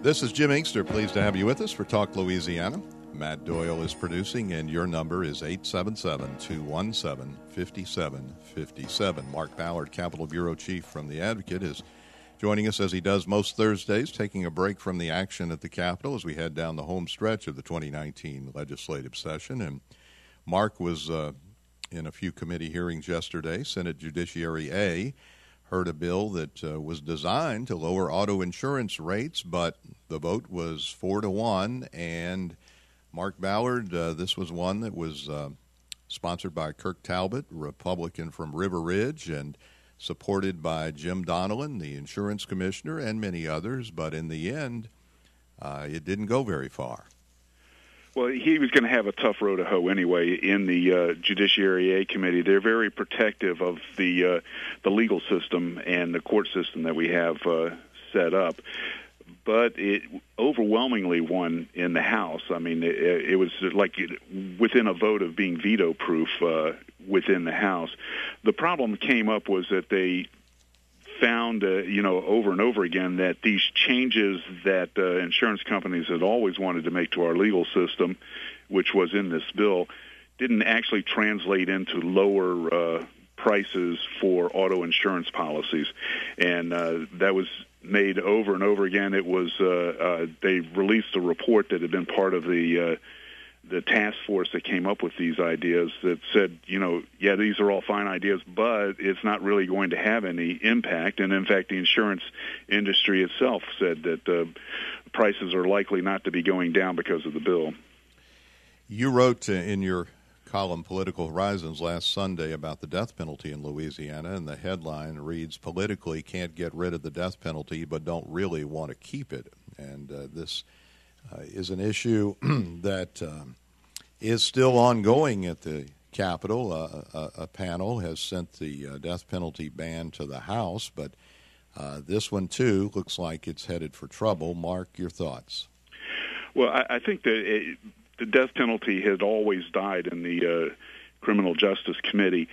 This is Jim Inkster. Pleased to have you with us for Talk Louisiana. Matt Doyle is producing, and your number is 877-217-5757. Mark Ballard, Capitol Bureau Chief from The Advocate, is joining us as he does most Thursdays, taking a break from the action at the Capitol as we head down the home stretch of the 2019 legislative session. And Mark was in a few committee hearings yesterday. Senate Judiciary A heard a bill that was designed to lower auto insurance rates, but the vote was 4-1. And Mark Ballard, this was one that was sponsored by Kirk Talbot, Republican from River Ridge, and supported by Jim Donelon, the insurance commissioner, and many others. But in the end, it didn't go very far. Well, he was going to have a tough row to hoe anyway in the Judiciary A committee. They're very protective of the legal system and the court system that we have set up. But it overwhelmingly won in the House. I mean, it was like within a vote of being veto-proof within the House. The problem came up was that they found, over and over again that these changes that insurance companies had always wanted to make to our legal system, which was in this bill, didn't actually translate into lower prices for auto insurance policies. And that was made over and over again. It was they released a report that had been part of the task force that came up with these ideas that said, these are all fine ideas, but it's not really going to have any impact. And in fact, the insurance industry itself said that prices are likely not to be going down because of the bill. You wrote in your column Political Horizons last Sunday about the death penalty in Louisiana, and the headline reads, "Politically can't get rid of the death penalty, but don't really want to keep it." And this is an issue that is still ongoing at the Capitol. A panel has sent the death penalty ban to the House, but this one, too, looks like it's headed for trouble. Mark, your thoughts? Well, I think that the death penalty had always died in the Criminal Justice Committee.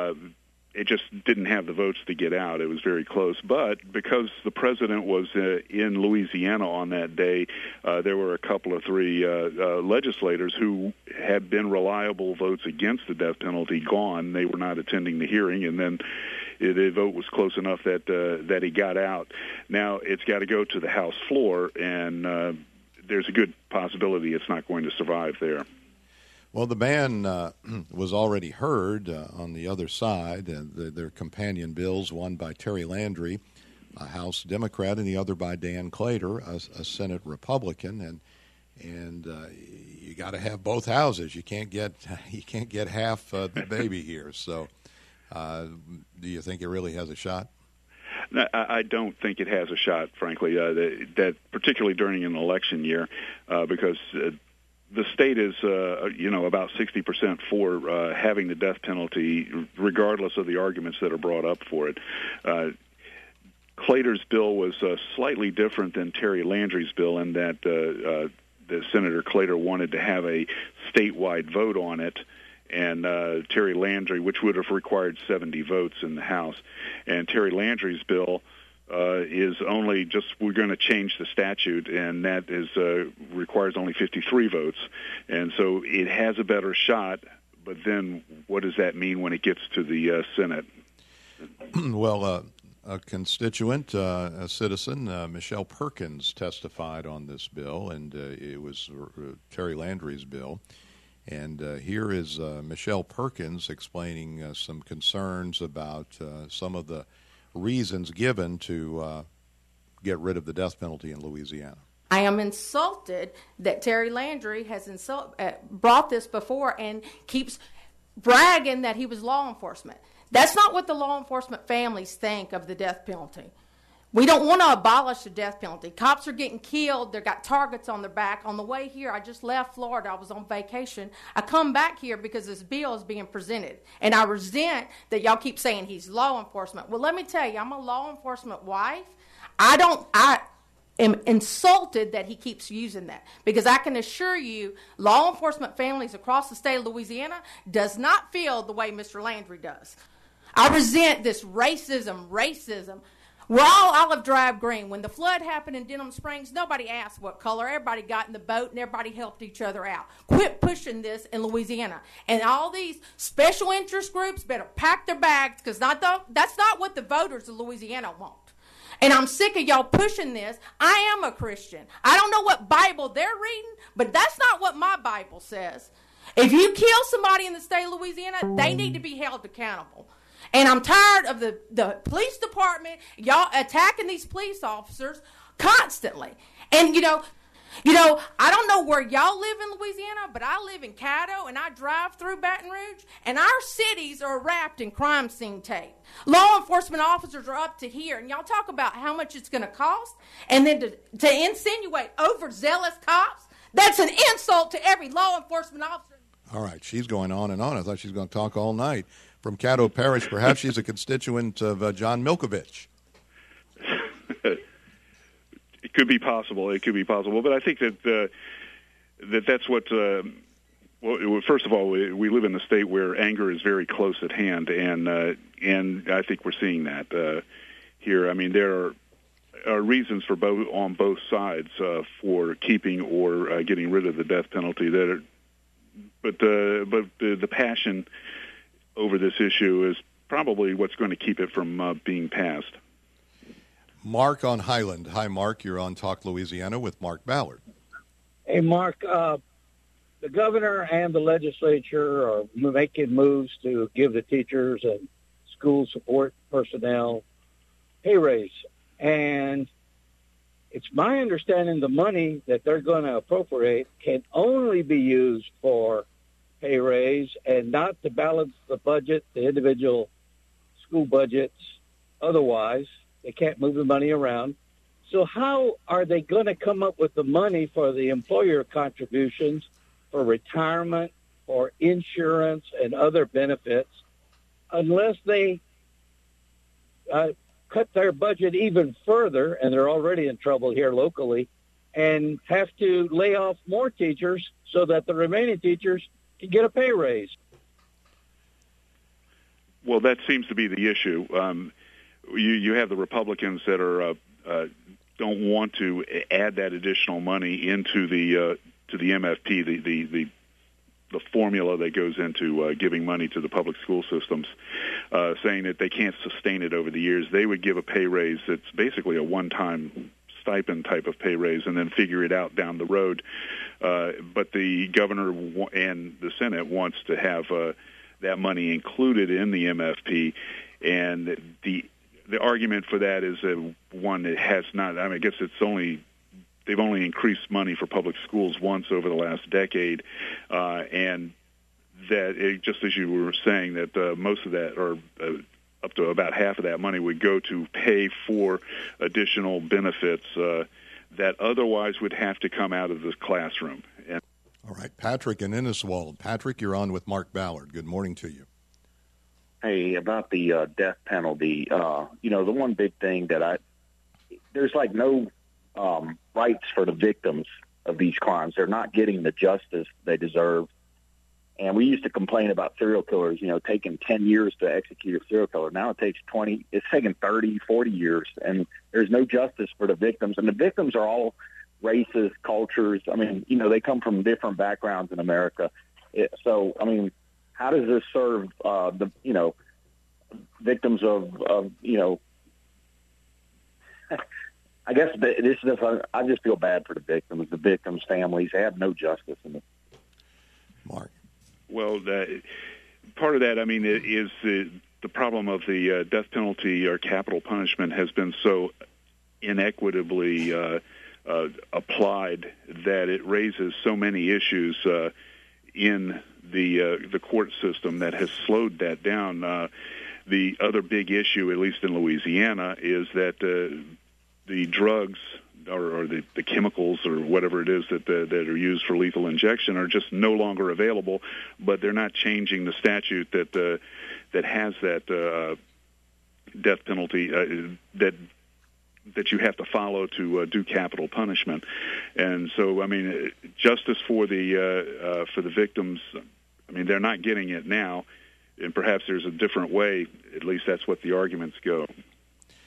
It just didn't have the votes to get out. It was very close. But because the president was in Louisiana on that day, there were a couple of three legislators who had been reliable votes against the death penalty gone. They were not attending the hearing, and then the vote was close enough that he got out. Now it's got to go to the House floor, and there's a good possibility it's not going to survive there. Well, the ban was already heard on the other side. Their companion bills, one by Terry Landry, a House Democrat, and the other by Dan Claytor, a Senate Republican. And you got to have both houses. You can't get half the baby here. So, do you think it really has a shot? No, I don't think it has a shot, frankly, that particularly during an election year, because the state is, about 60% for having the death penalty, regardless of the arguments that are brought up for it. Claytor's bill was slightly different than Terry Landry's bill in that the Senator Claytor wanted to have a statewide vote on it, and Terry Landry, which would have required 70 votes in the House. And Terry Landry's bill is only just, we're going to change the statute, and that is requires only 53 votes. And so it has a better shot, but then what does that mean when it gets to the Senate? Well, a constituent, a citizen, Michelle Perkins, testified on this bill, and it was Terry Landry's bill. And here is Michelle Perkins explaining some concerns about some of the reasons given to get rid of the death penalty in Louisiana. I am insulted that Terry Landry has brought this before and keeps bragging that he was law enforcement. That's not what the law enforcement families think of the death penalty. We don't want to abolish the death penalty. Cops are getting killed. They've got targets on their back. On the way here, I just left Florida. I was on vacation. I come back here because this bill is being presented. And I resent that y'all keep saying he's law enforcement. Well, let me tell you, I'm a law enforcement wife. I am insulted that he keeps using that, because I can assure you law enforcement families across the state of Louisiana does not feel the way Mr. Landry does. I resent this racism. We're all olive drab green. When the flood happened in Denham Springs, nobody asked what color. Everybody got in the boat and everybody helped each other out. Quit pushing this in Louisiana. And all these special interest groups better pack their bags, because that's not what the voters of Louisiana want. And I'm sick of y'all pushing this. I am a Christian. I don't know what Bible they're reading, but that's not what my Bible says. If you kill somebody in the state of Louisiana, they need to be held accountable. And I'm tired of the police department, y'all attacking these police officers constantly. And, you know, I don't know where y'all live in Louisiana, but I live in Caddo, and I drive through Baton Rouge, and our cities are wrapped in crime scene tape. Law enforcement officers are up to here, and y'all talk about how much it's going to cost, and then to insinuate overzealous cops, that's an insult to every law enforcement officer. All right, she's going on and on. I thought she was going to talk all night. From Caddo Parish, perhaps she's a constituent of John Milkovich. It could be possible. But I think that that's what. Well, first of all, we live in a state where anger is very close at hand, and I think we're seeing that here. I mean, there are reasons for on both sides for keeping or getting rid of the death penalty. But the passion over this issue is probably what's going to keep it from being passed. Mark on Highland. Hi, Mark. You're on Talk Louisiana with Mark Ballard. Hey, Mark. The governor and the legislature are making moves to give the teachers and school support personnel pay raise. And it's my understanding the money that they're going to appropriate can only be used for pay raise and not to balance the budget, the individual school budgets. Otherwise, they can't move the money around. So how are they going to come up with the money for the employer contributions, for retirement, for insurance, and other benefits, unless they cut their budget even further, and they're already in trouble here locally, and have to lay off more teachers so that the remaining teachers can get a pay raise? Well, that seems to be the issue. You have the Republicans that are don't want to add that additional money into the MFP, the formula that goes into giving money to the public school systems, saying that they can't sustain it over the years. They would give a pay raise that's basically a one-time stipend type of pay raise and then figure it out down the road. But the governor and the Senate wants to have that money included in the MFP, and the argument for that is one that has not. I mean, I guess they've only increased money for public schools once over the last decade, and that just as you were saying, that most of that, or up to about half of that money, would go to pay for additional benefits that otherwise would have to come out of the classroom. All right, Patrick in Inniswald. Patrick, you're on with Mark Ballard. Good morning to you. Hey, about the death penalty, the one big thing that there's like no rights for the victims of these crimes. They're not getting the justice they deserve. And we used to complain about serial killers, taking 10 years to execute a serial killer. Now it's taking 30, 40 years, and there's no justice for the victims. And the victims are all races, cultures. I mean, they come from different backgrounds in America. How does this serve the victims of I guess I just feel bad for the victims' families. They have no justice in it. Mark. Well, part of that, is the problem of the death penalty or capital punishment has been so inequitably applied that it raises so many issues in the court system that has slowed that down. The other big issue, at least in Louisiana, is that the drugs or the chemicals or whatever it is that are used for lethal injection are just no longer available. But they're not changing the statute that has that death penalty that you have to follow to do capital punishment. And so, justice for the victims. They're not getting it now, and perhaps there's a different way. At least that's what the arguments go.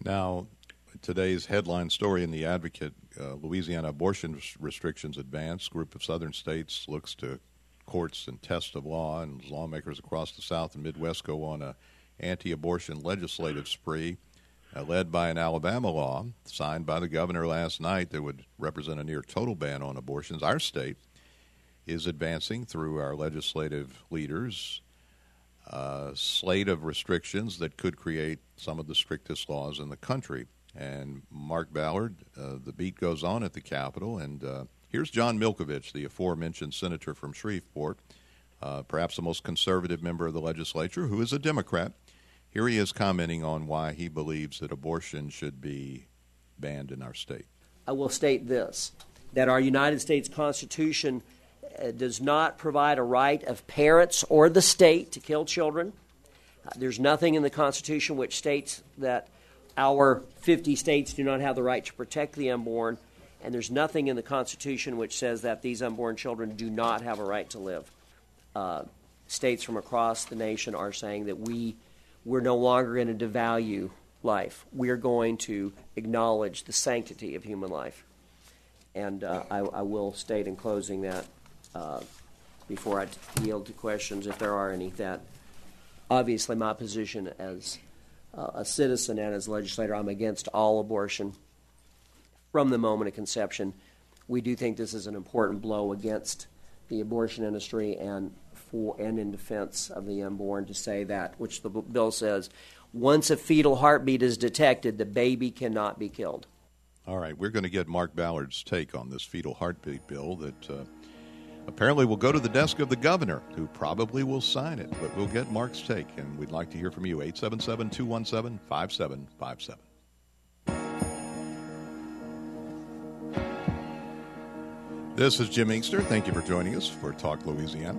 Now, today's headline story in The Advocate, Louisiana abortion restrictions advance. Group of southern states looks to courts and tests of law, and lawmakers across the South and Midwest go on a anti-abortion legislative spree, led by an Alabama law signed by the governor last night that would represent a near total ban on abortions. Our state is advancing through our legislative leaders a slate of restrictions that could create some of the strictest laws in the country. And Mark Ballard, the beat goes on at the Capitol, and here's John Milkovich, the aforementioned senator from Shreveport, perhaps the most conservative member of the legislature, who is a Democrat. Here he is commenting on why he believes that abortion should be banned in our state. I will state this, that our United States Constitution does not provide a right of parents or the state to kill children. There's nothing in the Constitution which states that our 50 states do not have the right to protect the unborn, and there's nothing in the Constitution which says that these unborn children do not have a right to live. States from across the nation are saying that we're no longer going to devalue life. We're going to acknowledge the sanctity of human life. And I will state in closing that, before I yield to questions, if there are any, that obviously my position as a citizen and as a legislator, I'm against all abortion from the moment of conception. We do think this is an important blow against the abortion industry and in defense of the unborn, to say that, which the bill says, once a fetal heartbeat is detected, the baby cannot be killed. All right, we're going to get Mark Ballard's take on this fetal heartbeat bill that apparently will go to the desk of the governor, who probably will sign it. But we'll get Mark's take, and we'd like to hear from you. 877-217-5757. This is Jim Inkster. Thank you for joining us for Talk Louisiana.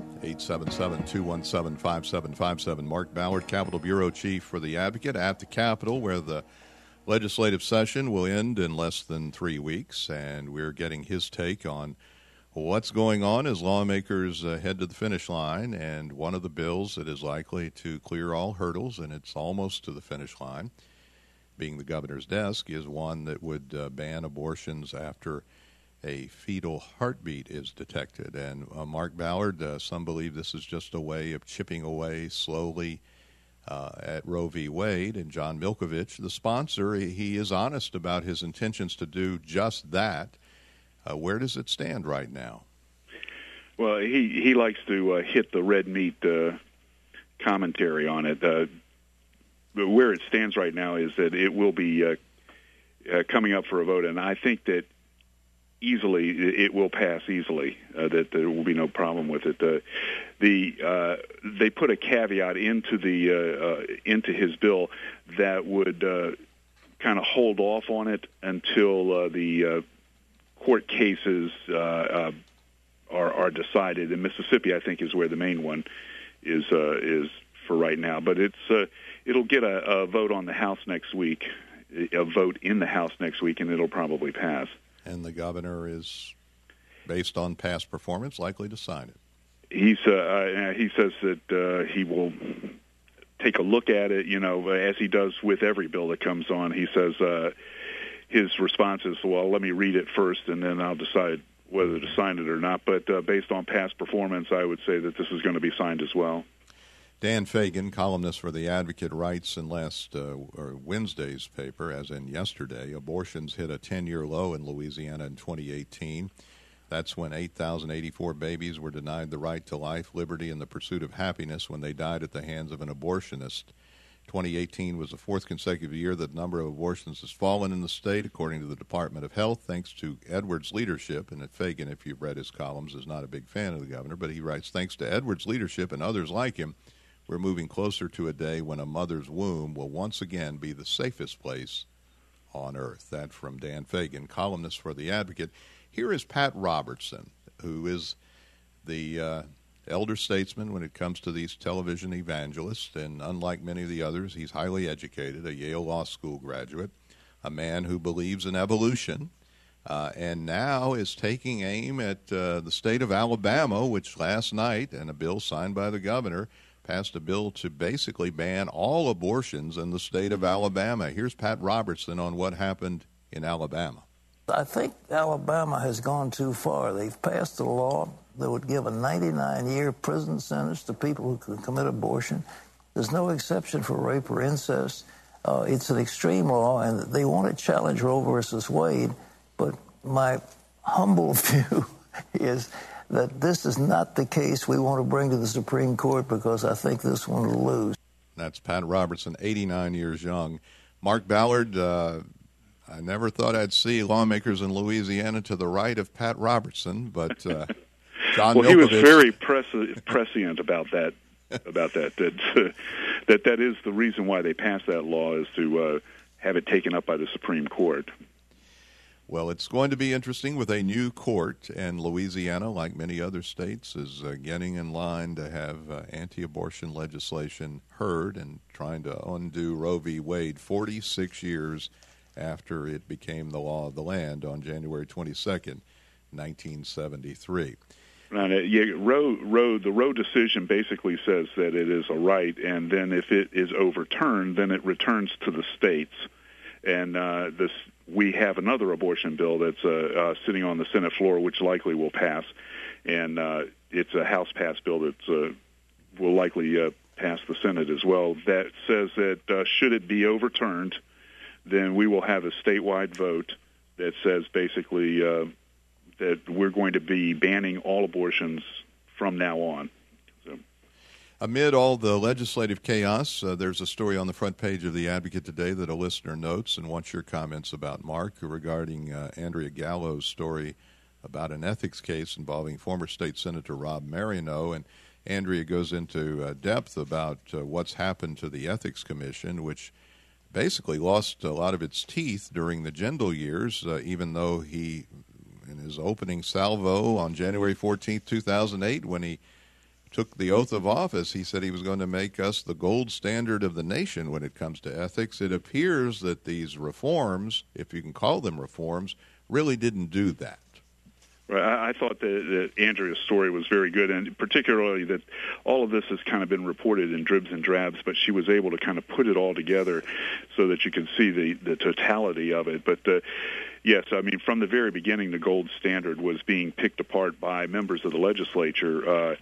877-217-5757. Mark Ballard, Capitol Bureau Chief for The Advocate, at the Capitol, where the legislative session will end in less than 3 weeks, and we're getting his take on what's going on as lawmakers head to the finish line. And one of the bills that is likely to clear all hurdles, and it's almost to the finish line, being the governor's desk, is one that would ban abortions after a fetal heartbeat is detected. And Mark Ballard, some believe this is just a way of chipping away slowly at Roe v. Wade. And John Milkovich, the sponsor, he is honest about his intentions to do just that. Where does it stand right now? Well, he likes to hit the red meat commentary on it. Where it stands right now is that it will be coming up for a vote, and I think that easily it will pass easily, that there will be no problem with it. They put a caveat into his bill that would kind of hold off on it until the court cases are decided. In Mississippi, I think, is where the main one is for right now. But it'll get a vote on the House next week, a vote in the House next week, and it'll probably pass. And the governor is, based on past performance, likely to sign it. He says that he will take a look at it, as he does with every bill that comes on. He says his response is, well, let me read it first, and then I'll decide whether to sign it or not. But based on past performance, I would say that this is going to be signed as well. Dan Fagan, columnist for The Advocate, writes in Wednesday's paper, as in yesterday, abortions hit a 10-year low in Louisiana in 2018. That's when 8,084 babies were denied the right to life, liberty, and the pursuit of happiness when they died at the hands of an abortionist. 2018 was the fourth consecutive year that the number of abortions has fallen in the state, according to the Department of Health, thanks to Edwards' leadership. And Fagan, if you've read his columns, is not a big fan of the governor, but he writes, thanks to Edwards' leadership and others like him, we're moving closer to a day when a mother's womb will once again be the safest place on earth. That from Dan Fagan, columnist for The Advocate. Here is Pat Robertson, who is the elder statesman when it comes to these television evangelists, and unlike many of the others, he's highly educated, a Yale Law School graduate, a man who believes in evolution, and now is taking aim at the state of Alabama, which last night, and a bill signed by the governor, passed a bill to basically ban all abortions in the state of Alabama. Here's Pat Robertson on what happened in Alabama. I think Alabama has gone too far. They've passed a law that would give a 99-year prison sentence to people who could commit abortion. There's no exception for rape or incest. It's an extreme law, and they want to challenge Roe versus Wade. But my humble view is that this is not the case we want to bring to the Supreme Court, because I think this one will lose. That's Pat Robertson, 89 years young. Mark Ballard, I never thought I'd see lawmakers in Louisiana to the right of Pat Robertson, but John well, Milkovich... he was very prescient about that. That is the reason why they passed that law, is to have it taken up by the Supreme Court. Well, it's going to be interesting with a new court, and Louisiana, like many other states, is getting in line to have anti-abortion legislation heard and trying to undo Roe v. Wade 46 years after it became the law of the land on January 22nd, 1973. The Roe decision basically says that it is a right, and then if it is overturned, then it returns to the states. And we have another abortion bill that's sitting on the Senate floor, which likely will pass, and it's a House-passed bill that will likely pass the Senate as well. That says that should it be overturned, then we will have a statewide vote that says basically that we're going to be banning all abortions from now on. So. Amid all the legislative chaos, there's a story on the front page of The Advocate today that a listener notes and wants your comments about, Mark, regarding Andrea Gallo's story about an ethics case involving former state Senator Rob Marino. And Andrea goes into depth about what's happened to the Ethics Commission, which basically lost a lot of its teeth during the Jindal years, even though he, in his opening salvo on January 14th, 2008, when he took the oath of office, he said he was going to make us the gold standard of the nation when it comes to ethics. It appears that these reforms, if you can call them reforms, really didn't do that. I thought that Andrea's story was very good, and particularly that all of this has kind of been reported in dribs and drabs, but she was able to kind of put it all together so that you could see the totality of it. But yes, I mean, from the very beginning, the gold standard was being picked apart by members of the legislature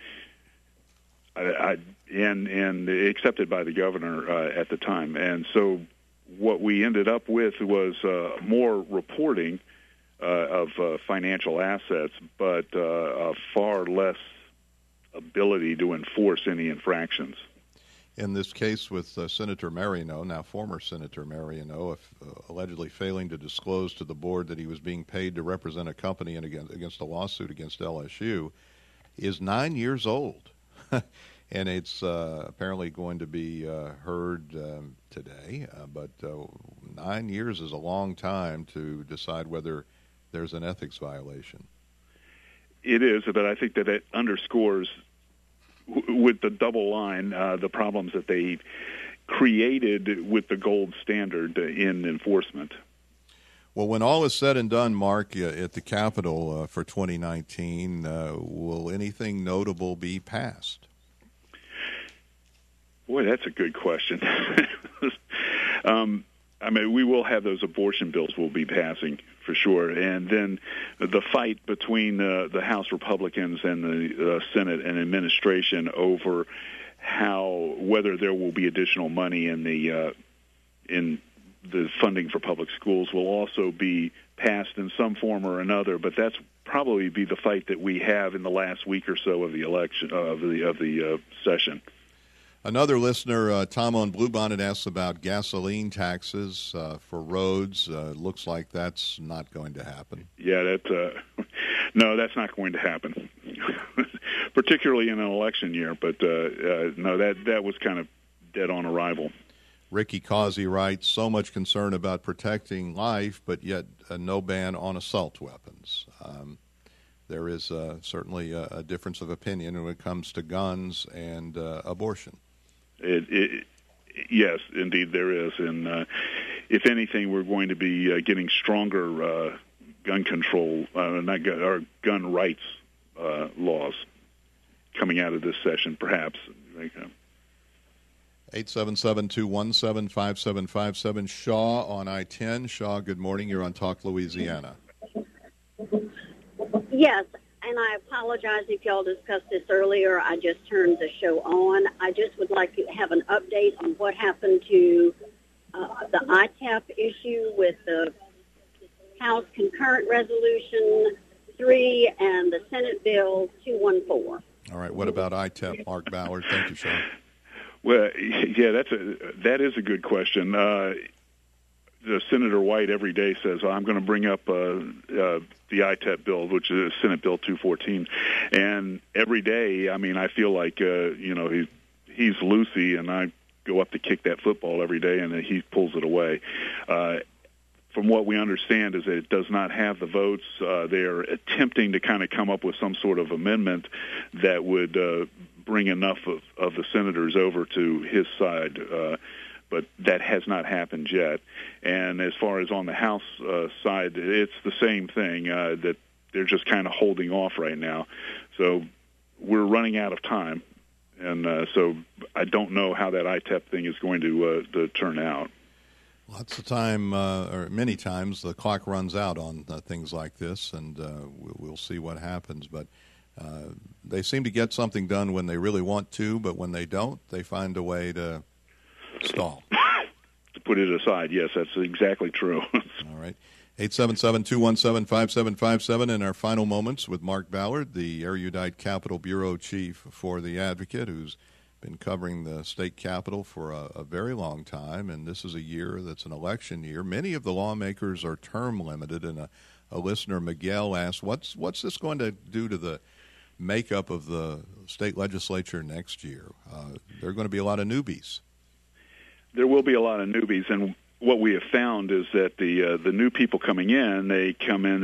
and accepted by the governor at the time. And so what we ended up with was more reporting of financial assets, but far less ability to enforce any infractions. In this case with Senator Marino, now former Senator Marino, allegedly failing to disclose to the board that he was being paid to represent a company against a lawsuit against LSU, is 9 years old. And it's apparently going to be heard today, but 9 years is a long time to decide whether there's an ethics violation. It is, but I think that it underscores, with the double line, the problems that they created with the gold standard in enforcement. Well, when all is said and done, Mark, at the Capitol for 2019, will anything notable be passed? Boy, that's a good question. I mean, we will have those abortion bills we'll be passing for sure, and then the fight between the House Republicans and the Senate and administration over whether there will be additional money in the funding for public schools will also be passed in some form or another. But that's probably be the fight that we have in the last week or so of the election of the session. Another listener, Tom on Bluebonnet, asks about gasoline taxes for roads. Looks like that's not going to happen. Yeah, no, that's not going to happen, particularly in an election year. But no, that was kind of dead on arrival. Ricky Causey writes, so much concern about protecting life, but yet no ban on assault weapons. There is certainly a difference of opinion when it comes to guns and abortion. Yes, indeed there is. And if anything, we're going to be getting stronger gun control, or gun rights laws coming out of this session, perhaps. 877-217-5757. Shaw on I-10. Shaw, good morning. You're on Talk Louisiana. Yes, and I apologize if y'all discussed this earlier. I just turned the show on. I just would like to have an update on what happened to the ITAP issue with the House Concurrent Resolution 3 and the Senate Bill 214. All right, what about ITAP, Mark Ballard? Thank you, Shaw. Well, yeah, that is a good question. Senator White every day says, I'm going to bring up the ITAP bill, which is Senate Bill 214. And every day, I mean, I feel like, he's Lucy, and I go up to kick that football every day, and he pulls it away. From what we understand is that it does not have the votes. They're attempting to kind of come up with some sort of amendment that would bring enough of the senators over to his side, but that has not happened yet. And as far as on the House side, it's the same thing, that they're just kind of holding off right now. So we're running out of time, and so I don't know how that ITAP thing is going to turn out. Lots of time, or many times, the clock runs out on things like this, and we'll see what happens. But they seem to get something done when they really want to, but when they don't, they find a way to stall. To put it aside, yes, that's exactly true. All right. 877-217-5757 in our final moments with Mark Ballard, the erudite Capitol Bureau Chief for the Advocate, who's been covering the state capitol for a very long time, and this is a year that's an election year. Many of the lawmakers are term limited, and a listener, Miguel, asked, what's this going to do to the makeup of the state legislature next year? There are going to be a lot of newbies. There will be a lot of newbies, and what we have found is that the new people coming in, they come in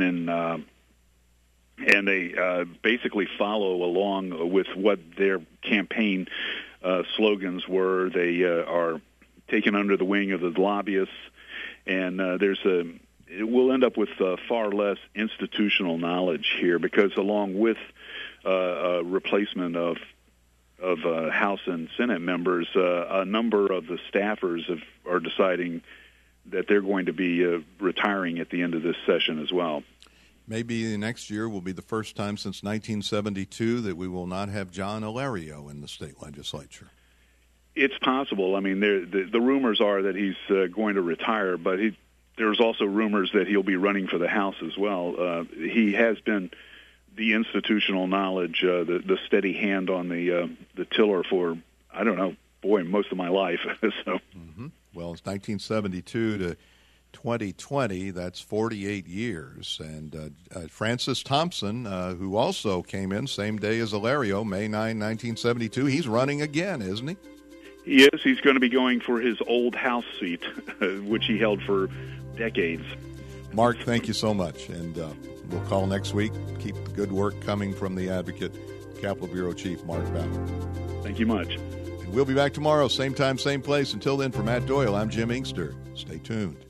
and they basically follow along with what their campaign slogans were. They are taken under the wing of the lobbyists, and it will end up with far less institutional knowledge here, because along with a replacement of House and Senate members, a number of the staffers are deciding that they're going to be retiring at the end of this session as well. Maybe next year will be the first time since 1972 that we will not have John Alario in the state legislature. It's possible. I mean, the rumors are that he's going to retire, but there's also rumors that he'll be running for the House as well. He has been the institutional knowledge, the steady hand on the tiller for, I don't know, most of my life. So, Well, it's 1972 to 2020, that's 48 years. And Francis Thompson, who also came in same day as Alario, May 9, 1972, he's running again, isn't he? He is. He's going to be going for his old House seat, which he held for decades. Mark, thank you so much. And we'll call next week. Keep the good work coming from the Advocate, Capitol Bureau Chief Mark Ballard. Thank you much. And we'll be back tomorrow, same time, same place. Until then, for Matt Doyle, I'm Jim Inkster. Stay tuned.